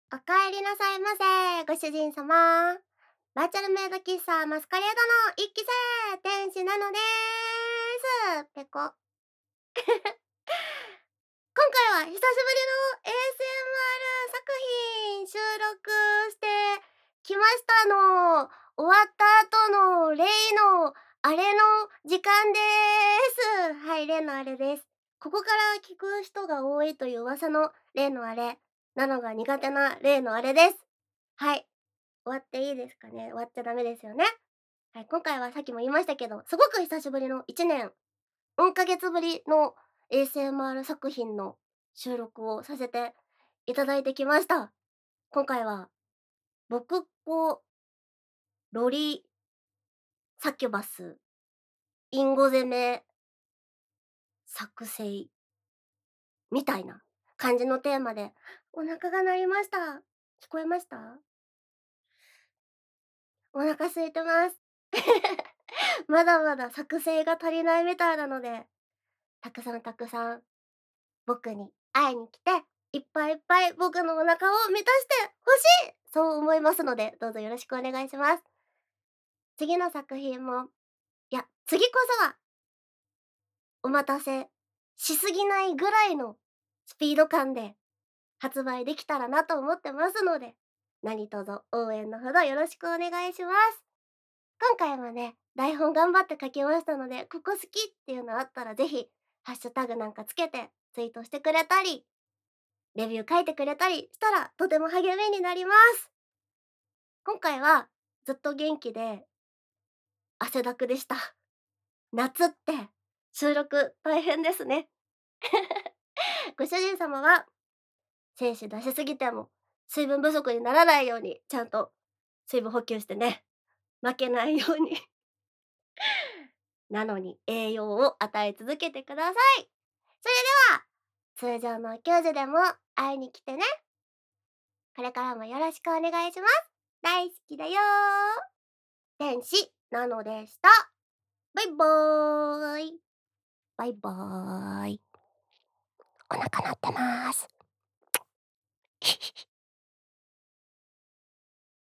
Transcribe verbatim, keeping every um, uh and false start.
おかえりなさいませ、ご主人様。バーチャルメイド喫茶マスカレードの一期生、天使なのでーす。ペコ。今回は久しぶりの エーエスエムアール 作品収録してきましたの。終わった後の例のあれの時間でーす。はい、例のあれです。ここから聞く人が多いという噂の例のあれなのが苦手な例のあれです。はい、終わっていいですかね。終わっちゃダメですよね。はい、今回はさっきも言いましたけど、すごく久しぶりのいちねんよんかげつぶりの エーエスエムアール 作品の収録をさせていただいてきました。今回は、僕っ子ロリサキュバスインゴ攻め作成みたいな感じのテーマで、お腹が鳴りました。聞こえました？お腹空いてます。まだまだ作成が足りないみたいなので、たくさんたくさん僕に会いに来て、いっぱいいっぱい僕のお腹を満たして欲しい、そう思いますので、どうぞよろしくお願いします。次の作品も、いや、次こそはお待たせしすぎないぐらいのスピード感で発売できたらなと思ってますので、何卒応援のほどよろしくお願いします。今回もね、台本頑張って書きましたので、ここ好きっていうのあったらぜひ、ハッシュタグなんかつけてツイートしてくれたり、レビュー書いてくれたりしたらとても励みになります。今回はずっと元気で汗だくでした。夏って収録大変ですね。ご主人様は精子出しすぎても水分不足にならないようにちゃんと水分補給してね、負けないようになのに栄養を与え続けてください。それでは通常の給仕でも会いに来てね。これからもよろしくお願いします。大好きだよ。天使なのでした。バイバーイ。バイバーイ。お腹鳴ってます。